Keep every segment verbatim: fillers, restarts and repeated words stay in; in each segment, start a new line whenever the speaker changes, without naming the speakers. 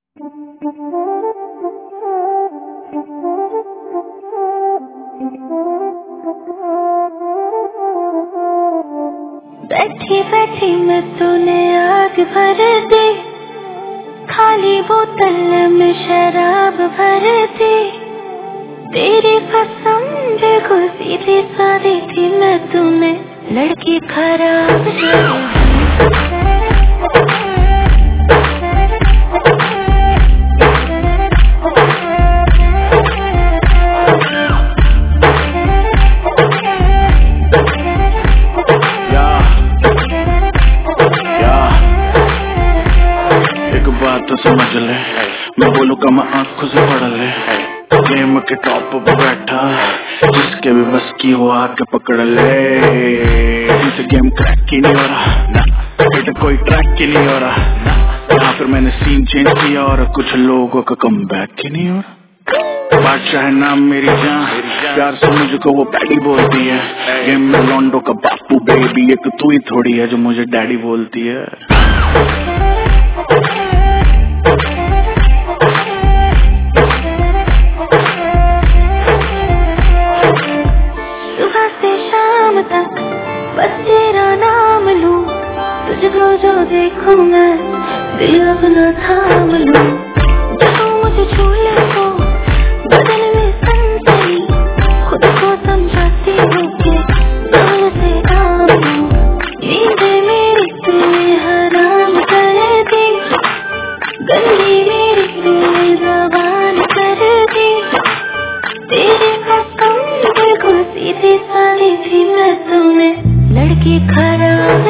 बैठी बैठी मैं तूने आग भर दी, खाली बोतल में शराब भर दी। तेरी पसंद को सीधी सादी थी मैं, तूने लड़की खराब
तो समझ ले, मैं बोलूँगा मैं आंखों से पढ़ ले। गेम के टॉप पे बैठा, जिसके भी बस की हो आके पकड़ ले। इनसे गेम क्रैक ही नहीं हो रहा ना, बेटा कोई ट्रैक ही नहीं हो रहा ना। यहाँ फिर मैंने सीन चेंज किया और कुछ लोगों का कम बैक ही नहीं हो रहा। बादशाह है नाम मेरी जान, प्यार से मुझको वो पैडी बोलती है। गेम में लॉन्डो का बापू बेबी, एक तू ही थोड़ी है जो मुझे डैडी बोलती है।
सुबह से शाम तक बस तेरा नाम लूं, तुझको जो देखूं मैं दिल अपना थाम लूं। जब मुझे छू ले तो बदन में सनसनी, खुद को समझाती हूँ कि जान से काम लूं। नींद मेरी तूने हराम कर दी, गंदी मेरी तूने ज़बान कर दी। तेरी पसंद को सीधी सादी थी मैं, तूने लड़की खराब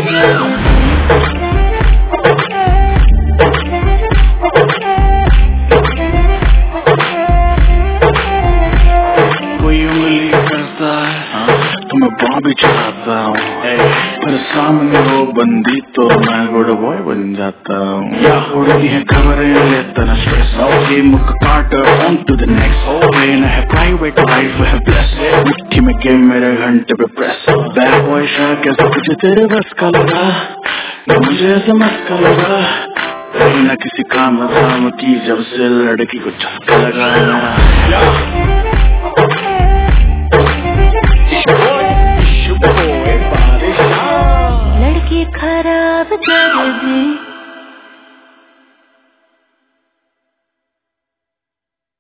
कोई उंगली करता है तो मैं बाँ भी चढ़ाता हूँ, फिर सामने वो बंदी तो मैं गुड बॉय बन जाता हूँ। या उड़ती है खबरें लेता न स्ट्रेस, ओके मुख काट on to the next. Okay न है प्राइवेट लाइफ है ब्लेस, मुट्ठी में गेम मेरे घंटे पे प्रेस। बैड बॉय शाह कैसे तुझे तेरे बस का लगा, मुझे ऐसा मस्का लगा। कहीं ना किसी काम धाम की जब से लड़की को चस्का लगा।